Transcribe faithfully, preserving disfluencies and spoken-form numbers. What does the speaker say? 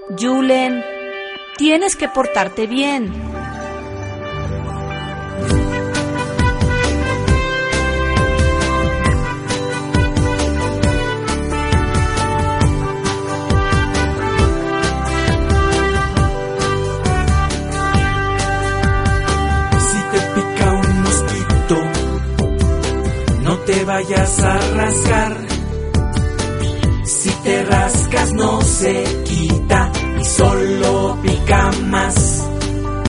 Julen, tienes que portarte bien. Si te pica un mosquito, no te vayas a rascar. Si te rascas no se quita y solo pica más.